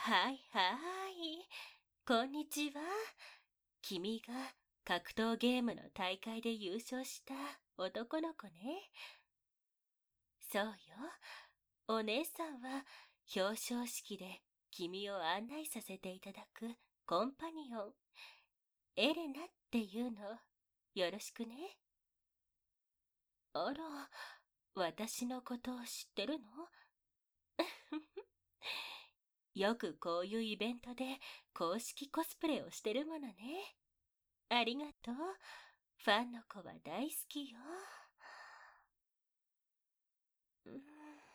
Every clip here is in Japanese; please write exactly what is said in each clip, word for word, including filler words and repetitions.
はいはい。こんにちは。君が格闘ゲームの大会で優勝した男の子ね。そうよ。お姉さんは表彰式で君を案内させていただくコンパニオン、エレナっていうの。よろしくね。あら、私のことを知ってるの？よくこういうイベントで公式コスプレをしてるものね。ありがとう。ファンの子は大好きよ。うん、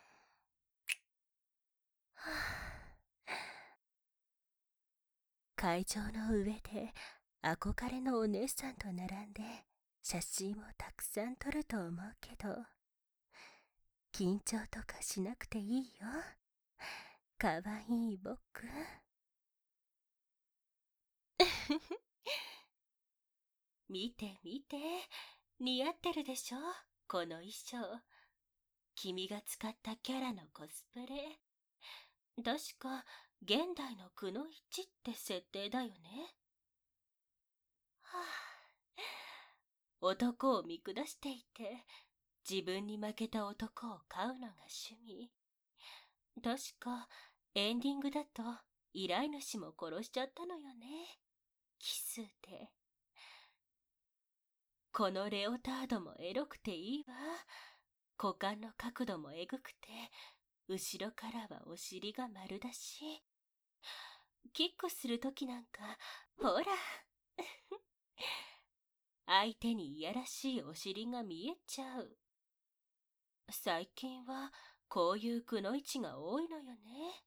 はあ、会場の上で憧れのお姉さんと並んで写真をたくさん撮ると思うけど、緊張とかしなくていいよ。かわいい僕。見て見て、似合ってるでしょ、この衣装。君が使ったキャラのコスプレ。確か現代のくのいちって設定だよね。はあ、男を見下していて自分に負けた男を飼うのが趣味。確かエンディングだと依頼主も殺しちゃったのよね、キスで。このレオタードもエロくていいわ。股間の角度もエグくて後ろからはお尻が丸だし、キックするときなんかほら相手にいやらしいお尻が見えちゃう。最近はこういうくのいちが多いのよね。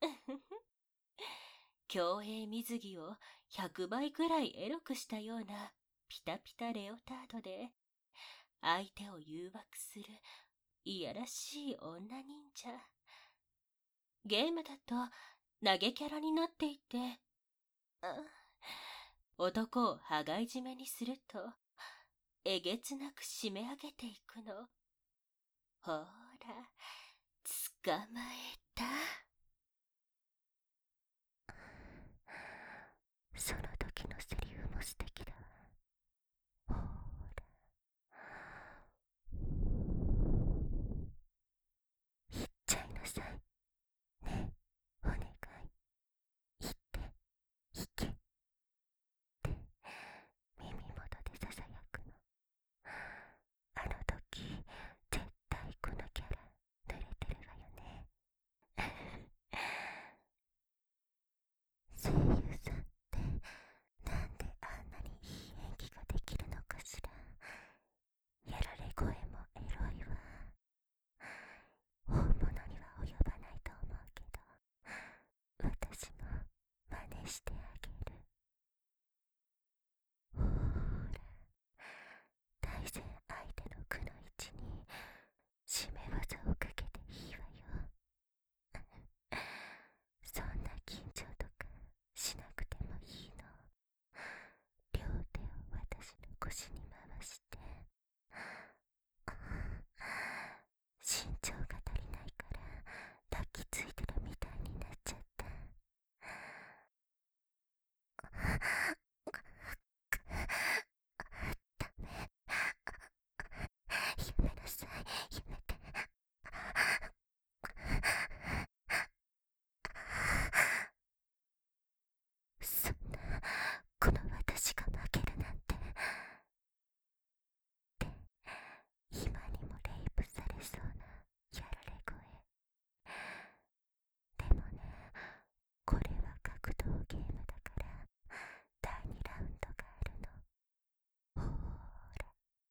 競泳水着をひゃくばいくらいエロくしたようなピタピタレオタードで相手を誘惑するいやらしい女忍者。ゲームだと投げキャラになっていて、男を羽交い締めにするとえげつなく締め上げていくの。ほーら、捕まえた。その時のセリフも素敵だわ。ほーら、言っちゃいなさい。ね、お願い。言って、引け。って耳元でささやくの。あの時、絶対このキャラ、濡れてるわよね。声優さんってなんであんなにいい演技ができるのかしら。やられ声もエロいわ。本物には及ばないと思うけど、私も真似してあげる。ほーら、対戦相手のくのいちに締め技をかけていいわよ。そんな緊張とかしなくてもいいの。両手を私の腰に回して、身長が足りないから抱きついてるみたいになっちゃった。ダメ、やめなさい、やめて。そんな、この私が負けるなんて。で、今にもレイプされそうなやられ声。でもね、これは格闘ゲームだからだいにラウンドがあるの。ほーら。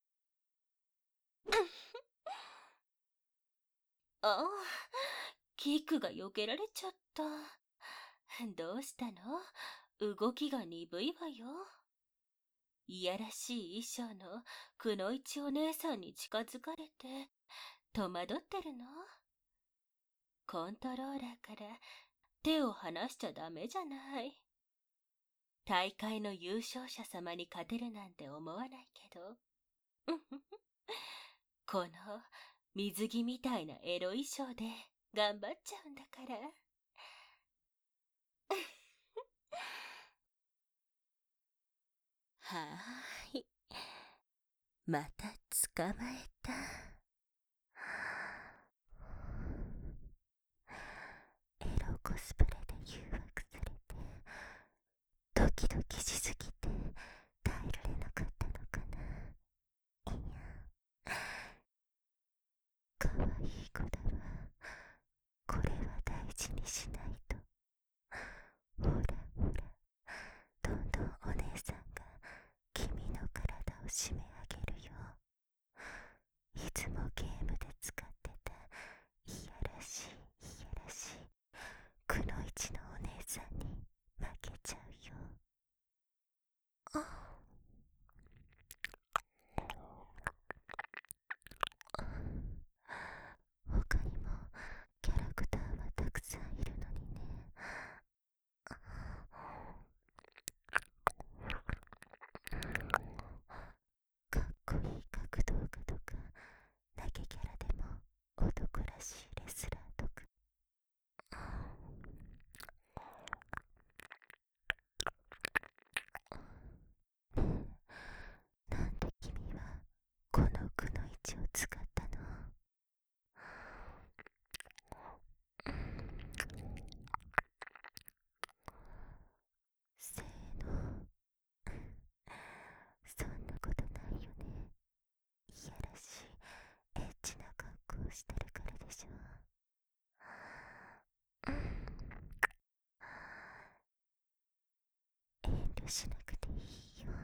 ああ、キックが避けられちゃった。どうしたの？動きが鈍いわよ。いやらしい衣装のくのいちお姉さんに近づかれて戸惑ってるの？コントローラーから手を離しちゃダメじゃない。大会の優勝者様に勝てるなんて思わないけど。この水着みたいなエロ衣装で頑張っちゃうんだから。 はーい。また捕まえた。エロコスプレで誘惑されて、ドキドキしすぎて耐えられなかったのかな。いや、かわいい子だわ。これは大事にしないと。ほらほら、どんどんお姉さんが君の体を締め上げるよ。いつもゲームで使ってたいやらしいいやらしいくのいちのお姉さんに負けちゃうよ。あ、他にもキャラクターはたくさんいるのにね。かっこいい格闘家とか投げキャラでも男らしいレスラーとか。なんで君はこのくのいちを使ったの？せーの。そんなことないよね。いやらしいエッチな格好をしてるからでしょ。遠慮しなくていいよ。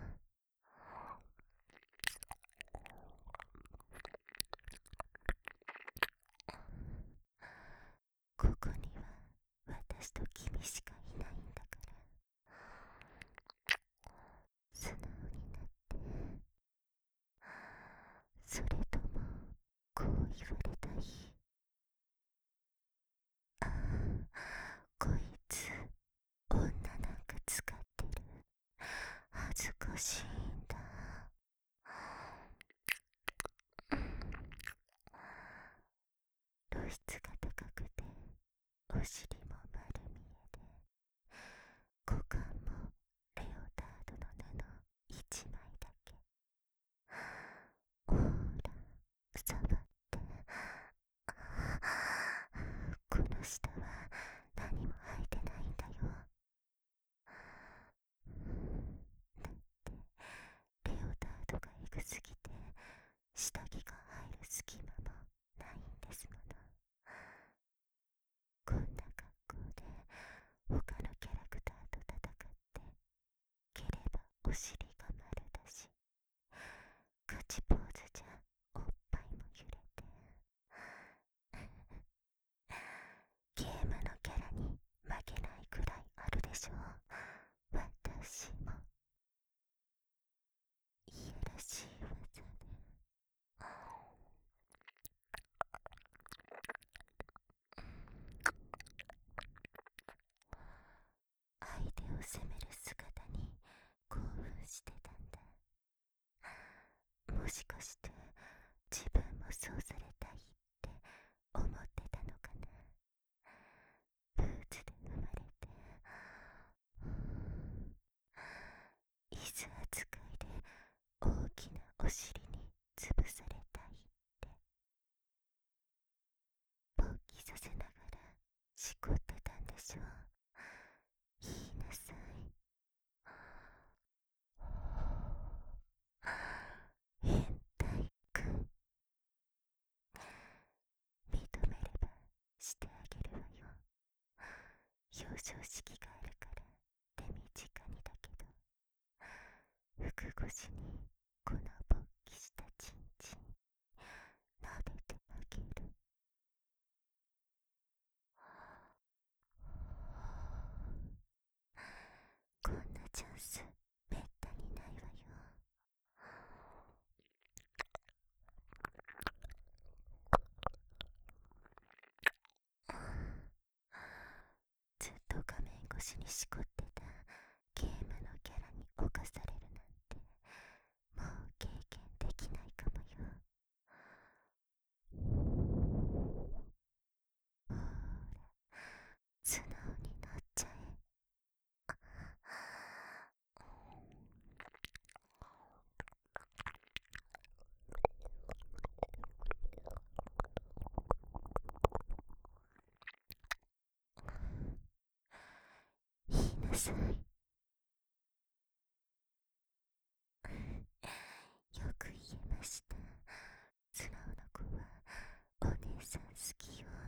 ここには私と君しかいないんだから、素直になって。それともこう言われたい？ああ、こいつ女なんか使ってる。恥ずかしいんだ。露出が高くてお尻も丸見えで、股間もレオタードの布一枚だけ。ほら、触って。この下は何も履いてないんだよ。だってレオタードがエグすぎて下着が入る隙間もないんですもの。こんな格好で他のキャラクターと戦って蹴ればお尻が丸だし、ガチポーズじゃおっぱいも揺れて。ゲームのキャラに負けないくらいあるでしょ。私もいやらしい技で。相手を責める姿に興奮してたんだ。もしかして自分もそうされたいって思ってたのかな。ブーツで生まれて、椅子扱いで大きなお尻に潰されたいって、勃起させながらしこってたんでしょ。言いなさい。変態くん、認めればしてあげるわよ。表彰式があるから手短にだけど、服越しにこの勃起したチンチン撫でてあげる。こんなチャンスめったにないわよ。ずっと画面越しにしこってたゲームのキャラに侵されるなんて、もう経験できないかもよ。ほら、素直になっちゃえ。 さい。よく言えました。素直な子はお姉さん好きよ。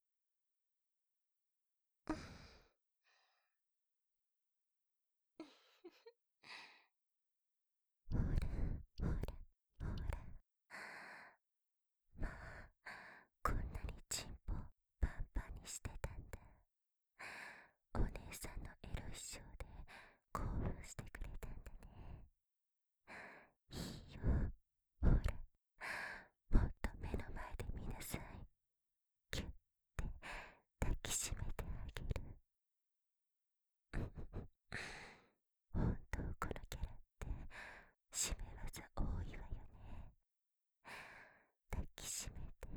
ほらほらほら、まあこんなにチンポパンパンにしてたんだ。お姉さんのエロいショーで興奮してくれたんだね。いいよ、ほら、もっと目の前で見なさい。キュッて抱きしめてあげる。ほんとこのキャラって締め技多いわよね。抱きしめて、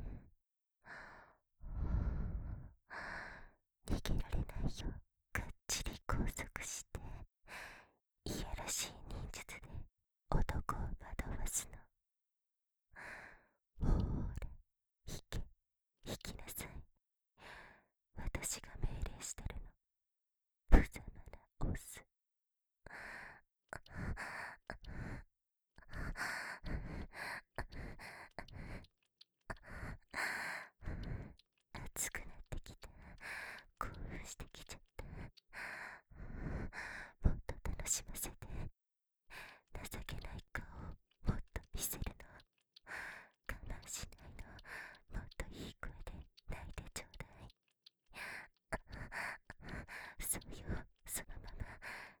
逃げられないよ。がっちり拘束して、いやらしい忍術で男を惑わすの。ほーら、引け、引きなさい。私が命令してるの。無様なオス。熱くなってきた。興奮してきちゃった。もっと楽しませて。情けない顔をもっと見せるの。我慢しないの。もっといい声で泣いてちょうだい。そうよ、そのまま。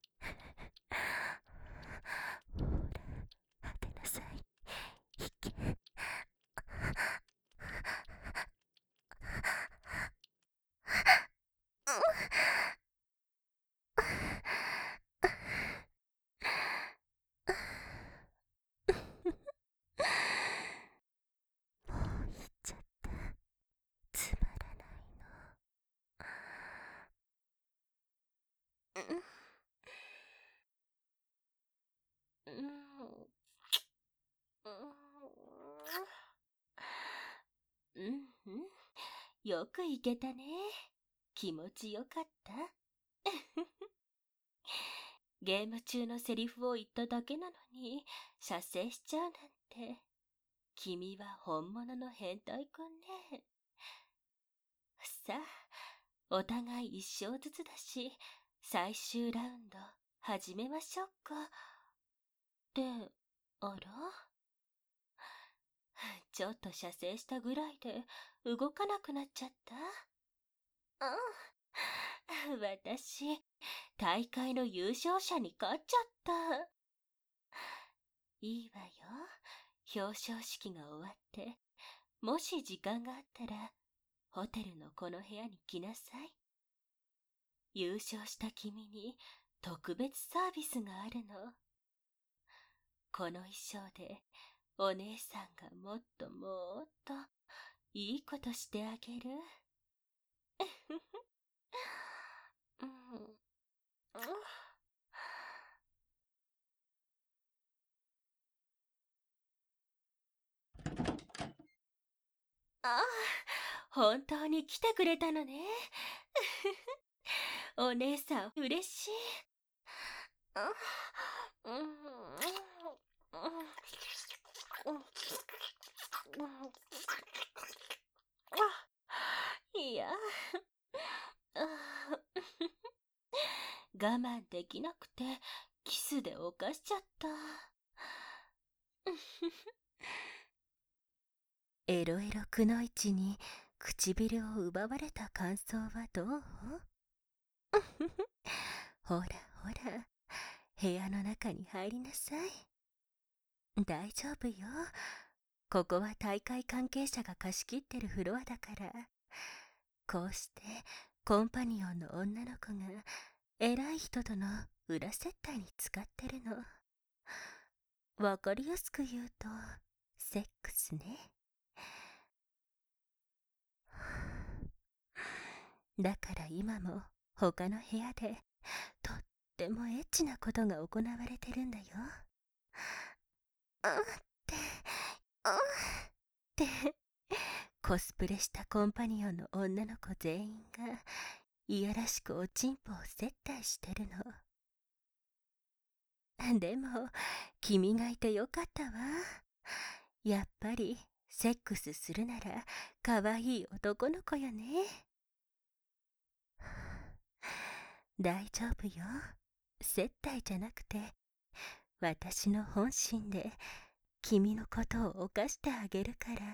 ほら、果てなさい。引け。もう言っちゃった。つまらないの。うん。 うんうん。よくいけたね。気持ちよかった。ゲーム中のセリフを言っただけなのに、射精しちゃうなんて。君は本物の変態くんね。さあ、お互い一勝ずつだし、最終ラウンド始めましょうか。って、あらちょっと射精したぐらいで動かなくなっちゃった。うん。私、大会の優勝者に勝っちゃった。いいわよ。表彰式が終わって、もし時間があったら、ホテルのこの部屋に来なさい。優勝した君に特別サービスがあるの。この衣装でお姉さんがもっともっといいことしてあげる。うん、ああ、本当に来てくれたのね。お姉さん嬉しい。うんうんいや、我慢できなくてキスで犯しちゃった。エロエロくのいちに唇を奪われた感想はどう？ほらほら、部屋の中に入りなさい。大丈夫よ。ここは大会関係者が貸し切ってるフロアだから。こうしてコンパニオンの女の子が偉い人との裏接待に使ってるの。わかりやすく言うとセックスね。だから今も他の部屋でとってもエッチなことが行われてるんだよ。うんってうんってコスプレしたコンパニオンの女の子全員がいやらしくおちんぽを接待してるの。でも、君がいてよかったわ。やっぱり、セックスするなら、かわいい男の子よね。大丈夫よ。接待じゃなくて、私の本心で、君のことを犯してあげるから。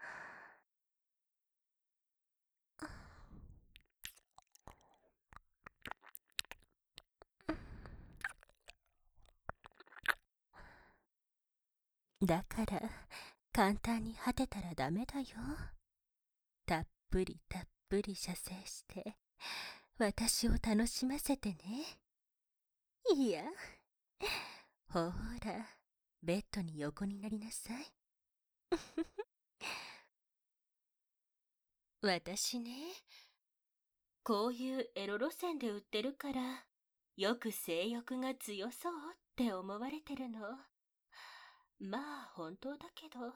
だから、簡単に果てたらダメだよ。たっぷりたっぷり射精して、私を楽しませてね。いや、ほら、ベッドに横になりなさい。私ね、こういうエロ路線で売ってるから、よく性欲が強そうって思われてるの。まあ、本当だけど。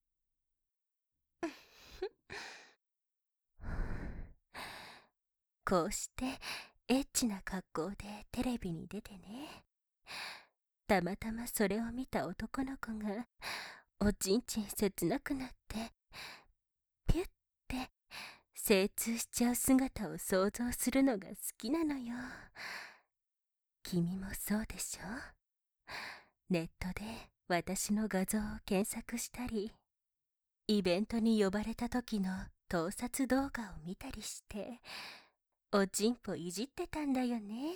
こうして、エッチな格好でテレビに出てね。たまたまそれを見た男の子が、おちんちん切なくなって、ピュッて、精通しちゃう姿を想像するのが好きなのよ。君もそうでしょ？ネットで私の画像を検索したり、イベントに呼ばれた時の盗撮動画を見たりして、おちんぽいじってたんだよね。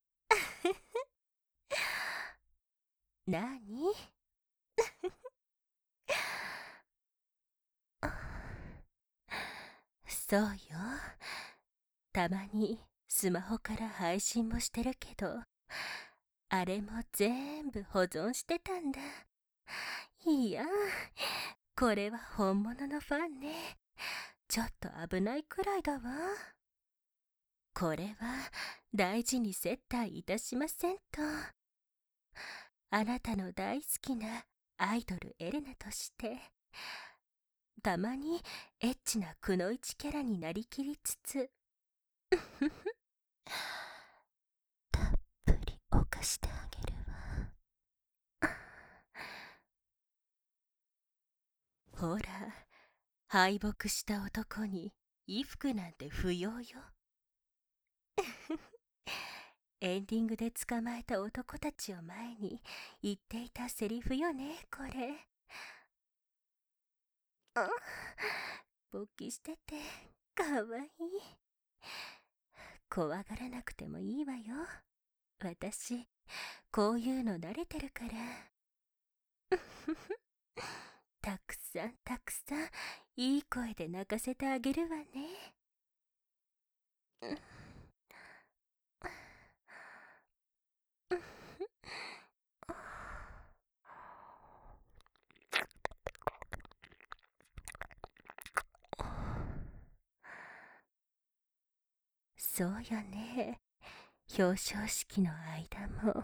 なに？そうよ。たまにスマホから配信もしてるけど、あれも全部保存してたんだ。いや、これは本物のファンね。ちょっと危ないくらいだわ。これは大事に接待いたしませんと。あなたの大好きなアイドルエレナとして、たまにエッチなくのいちキャラになりきりつつ、たっぷり犯してあげるわ。ほら、敗北した男に衣服なんて不要よ。エンディングで捕まえた男たちを前に言っていたセリフよね、これ。あ、勃起しててかわいい。怖がらなくてもいいわよ。私、こういうの慣れてるから。たくさんたくさんいい声で泣かせてあげるわね。そうよね。表彰式の間も。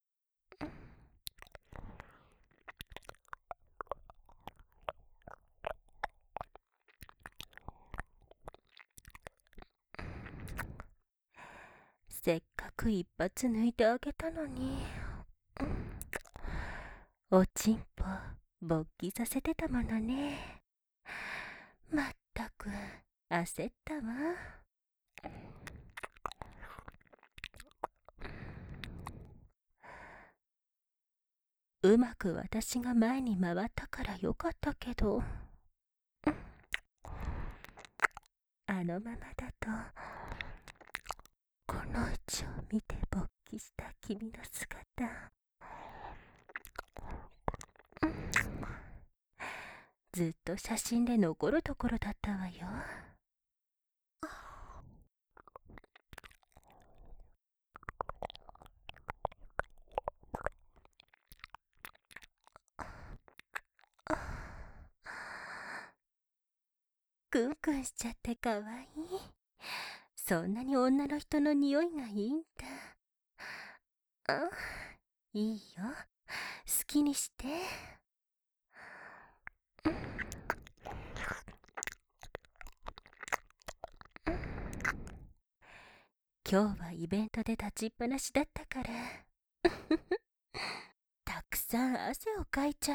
せっかく一発抜いてあげたのに。おちんぽ勃起させてたものね。まったく焦ったわ。うまく私が前に回ったからよかったけど、あのままだとこの位置を見て勃起した君の姿、ずっと写真で残るところだったわよ。クンクンしちゃってかわいい。そんなに女の人の匂いがいいんだ。あ、いいよ。好きにして。 今日はイベントで立ちっぱなしだったからたくさん汗をかいちゃった。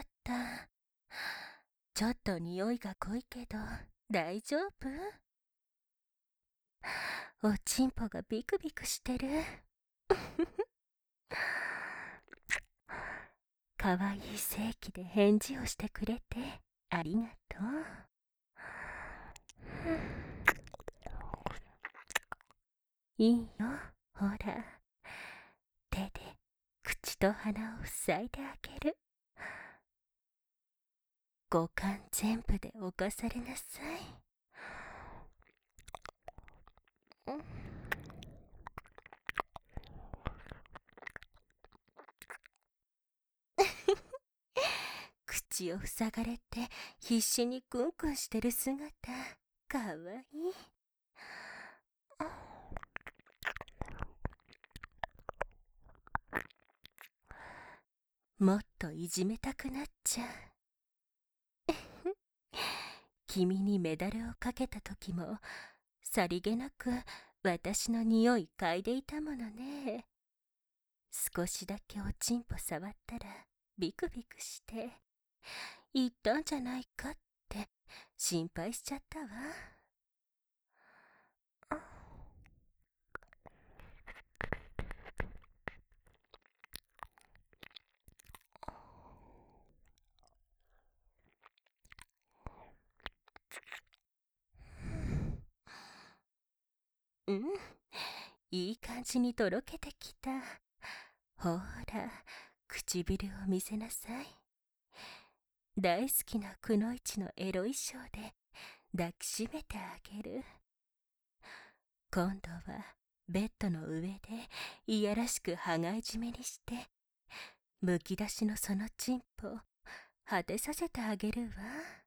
ちょっと匂いが濃いけど大丈夫？おちんぽがビクビクしてるかわいい正気で返事をしてくれてありがとう。いいよ、ほら、手で口と鼻を塞いであげる。五感全部で侵されなさい。口を塞がれて必死にクンクンしてる姿かわいい。もっといじめたくなっちゃう君にメダルをかけた時もさりげなく私の匂い嗅いでいたものね。少しだけおちんぽ触ったらビクビクして言ったんじゃないかって心配しちゃったわ。うん、いい感じにとろけてきた。ほら、唇を見せなさい。大好きなくのいちのエロ衣装で抱きしめてあげる。今度はベッドの上でいやらしく羽交い締めにしてむき出しのそのチンポ果てさせてあげるわ。